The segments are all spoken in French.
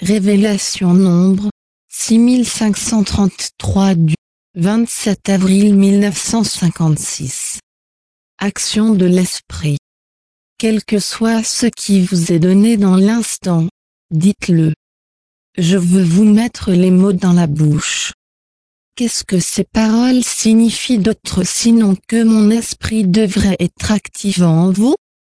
Révélation Nombre 6533 du 27 avril 1956. Action de l'esprit. Quel que soit ce qui vous est donné dans l'instant, dites-le. Je veux vous mettre les mots dans la bouche. Qu'est-ce que ces paroles signifient d'autre sinon que mon esprit devrait être actif en vous?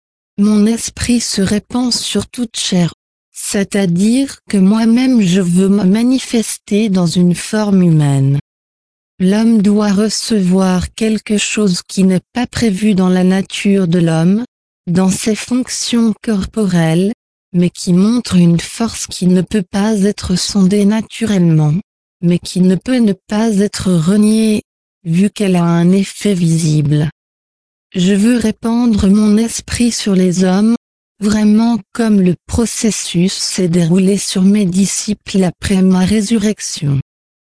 Mon esprit se répand sur toute chair, c'est-à-dire que moi-même je veux me manifester dans une forme humaine. L'homme doit recevoir quelque chose qui n'est pas prévu dans la nature de l'homme, dans ses fonctions corporelles, mais qui montre une force qui ne peut pas être sondée naturellement, mais qui ne peut ne pas être reniée, vu qu'elle a un effet visible. Je veux répandre mon esprit sur les hommes, vraiment comme le processus s'est déroulé sur mes disciples après ma résurrection.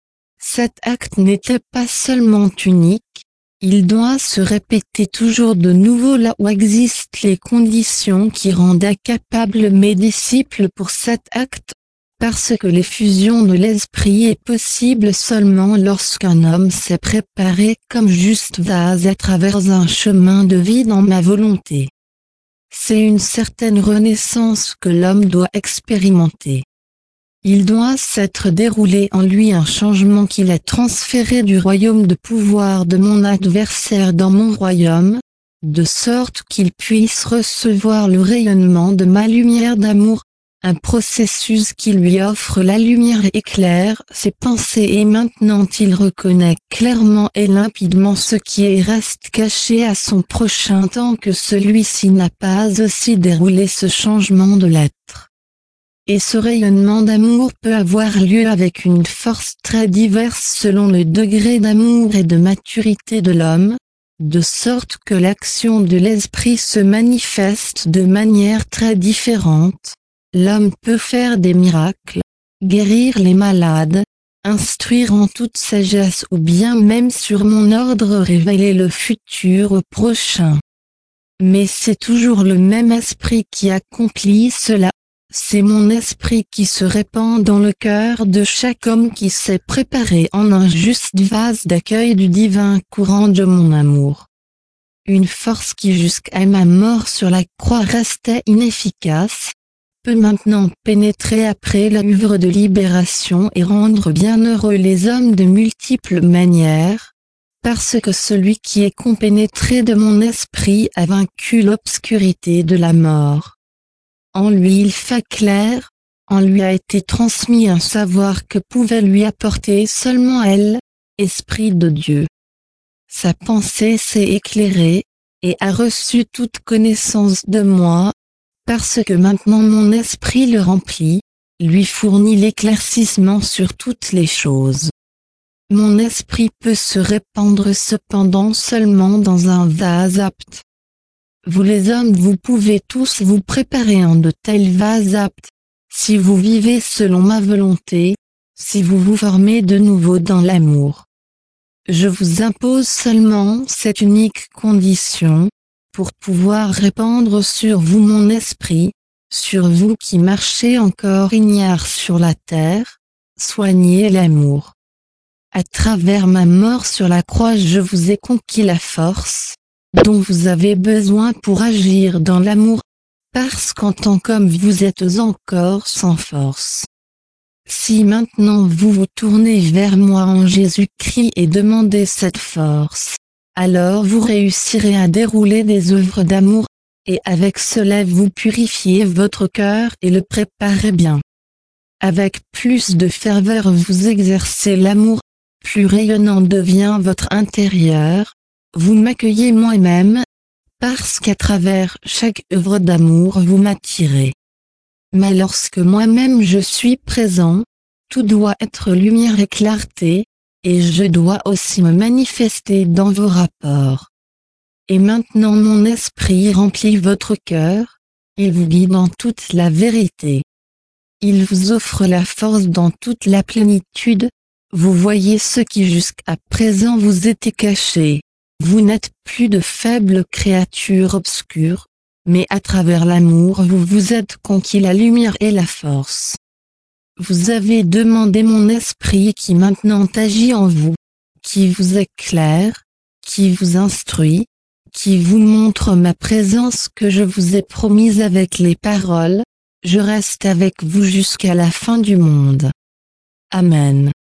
Cet acte n'était pas seulement unique, il doit se répéter toujours de nouveau là où existent les conditions qui rendent incapables mes disciples pour cet acte, parce que l'effusion de l'esprit est possible seulement lorsqu'un homme s'est préparé comme juste vase à travers un chemin de vie dans ma volonté. C'est une certaine renaissance que l'homme doit expérimenter. Il doit s'être déroulé en lui un changement qu'il a transféré du royaume de pouvoir de mon adversaire dans mon royaume, de sorte qu'il puisse recevoir le rayonnement de ma lumière d'amour, un processus qui lui offre la lumière et éclaire ses pensées et maintenant il reconnaît clairement et limpidement ce qui reste caché à son prochain tant que celui-ci n'a pas aussi déroulé ce changement de l'être. Et ce rayonnement d'amour peut avoir lieu avec une force très diverse selon le degré d'amour et de maturité de l'homme, de sorte que l'action de l'esprit se manifeste de manière très différente. L'homme peut faire des miracles, guérir les malades, instruire en toute sagesse ou bien même sur mon ordre révéler le futur au prochain. Mais c'est toujours le même esprit qui accomplit cela. C'est mon esprit qui se répand dans le cœur de chaque homme qui s'est préparé en un juste vase d'accueil du divin courant de mon amour. Une force qui jusqu'à ma mort sur la croix restait inefficace, peut maintenant pénétrer après l'œuvre de libération et rendre bienheureux les hommes de multiples manières, parce que celui qui est compénétré de mon esprit a vaincu l'obscurité de la mort. En lui il fait clair, en lui a été transmis un savoir que pouvait lui apporter seulement elle, Esprit de Dieu. Sa pensée s'est éclairée, et a reçu toute connaissance de moi, parce que maintenant mon esprit le remplit, lui fournit l'éclaircissement sur toutes les choses. Mon esprit peut se répandre cependant seulement dans un vase apte. Vous les hommes vous pouvez tous vous préparer en de tels vases aptes, si vous vivez selon ma volonté, si vous vous formez de nouveau dans l'amour. Je vous impose seulement cette unique condition, pour pouvoir répandre sur vous mon esprit, sur vous qui marchez encore ignares sur la terre, soignez l'amour. À travers ma mort sur la croix je vous ai conquis la force, dont vous avez besoin pour agir dans l'amour, parce qu'en tant qu'homme vous êtes encore sans force. Si maintenant vous vous tournez vers moi en Jésus-Christ et demandez cette force, alors vous réussirez à dérouler des œuvres d'amour, et avec cela vous purifiez votre cœur et le préparez bien. Avec plus de ferveur vous exercez l'amour, plus rayonnant devient votre intérieur, vous m'accueillez moi-même, parce qu'à travers chaque œuvre d'amour vous m'attirez. Mais lorsque moi-même je suis présent, tout doit être lumière et clarté, et je dois aussi me manifester dans vos rapports. Et maintenant mon esprit remplit votre cœur, il vous guide dans toute la vérité. Il vous offre la force dans toute la plénitude, vous voyez ce qui jusqu'à présent vous était caché. Vous n'êtes plus de faibles créatures obscures, mais à travers l'amour vous vous êtes conquis la lumière et la force. Vous avez demandé mon esprit qui maintenant agit en vous, qui vous éclaire, qui vous instruit, qui vous montre ma présence que je vous ai promise avec les paroles, je reste avec vous jusqu'à la fin du monde. Amen.